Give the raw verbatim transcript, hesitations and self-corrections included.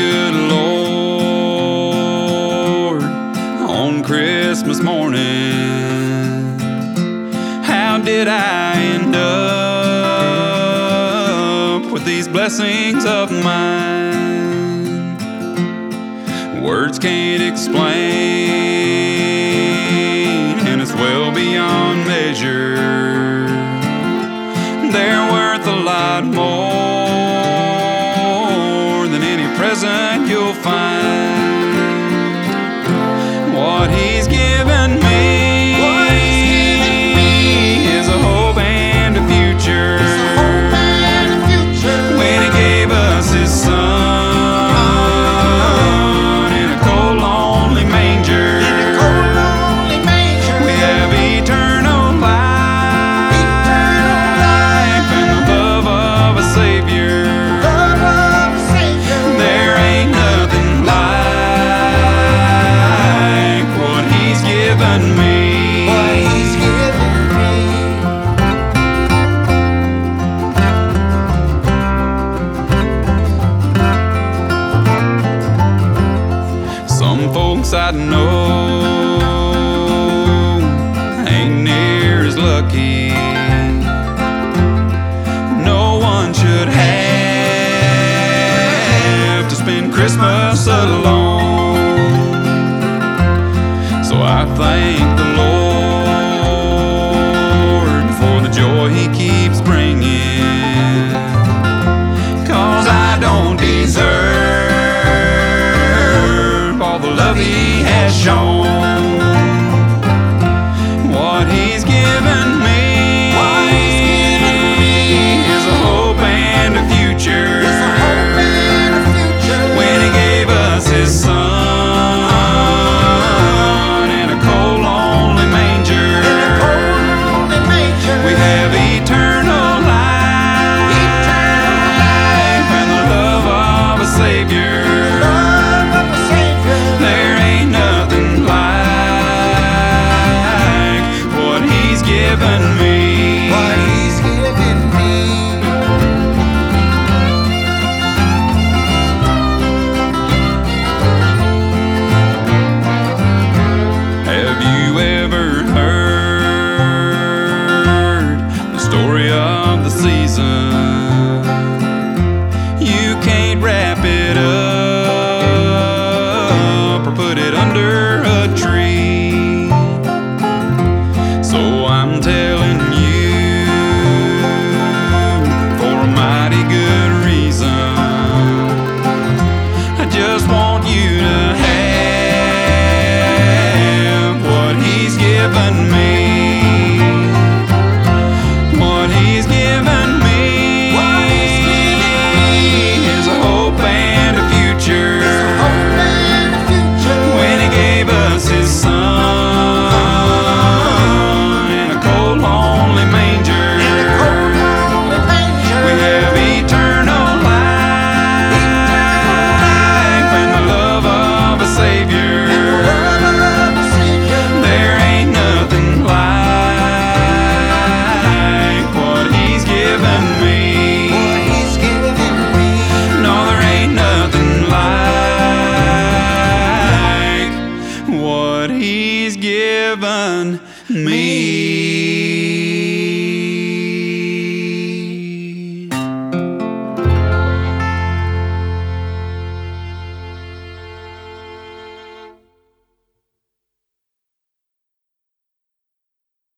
good Lord on Christmas morning. How did I end up with these blessings of mine? Words can't explain, and it's well beyond measure. They're worth a lot more than any present you'll find. What He's given me, What He's given me is a hope and a future. is a hope and a future. When He gave us His Son in a cold, lonely manger, In a cold, lonely manger, we have eternal life, eternal life, and the love of a Savior. love of a Savior. There ain't nothing like what He's given me. What He's given me. Some folks I know ain't near as lucky. No one should have to spend Christmas alone. So I thank the Lord for the joy He keeps bringing, 'cause I don't deserve all the love He has shown. What He's given me, What He's given me is a hope and a future. is a hope and a future. When He gave us His Son in a cold, lonely manger, In a cold, lonely manger, we have eternal life, eternal life, and the love of a Savior. love of a Savior. There ain't nothing like what He's given me. What He's given me. Have you ever heard the story of the season? You can't wrap it up or put it under a tree. So I'm telling you, for a mighty good reason, I just want you to have what He's given me. What He's given me, What He's given me is a hope and a future. is a hope and a future. When He gave us His Son in a cold, lonely manger, In a cold, lonely manger, we have eternal life, and the love of a Savior. love of a Savior. There ain't nothing like what He's given me. What He's given me. No, there ain't nothing like what He's given me.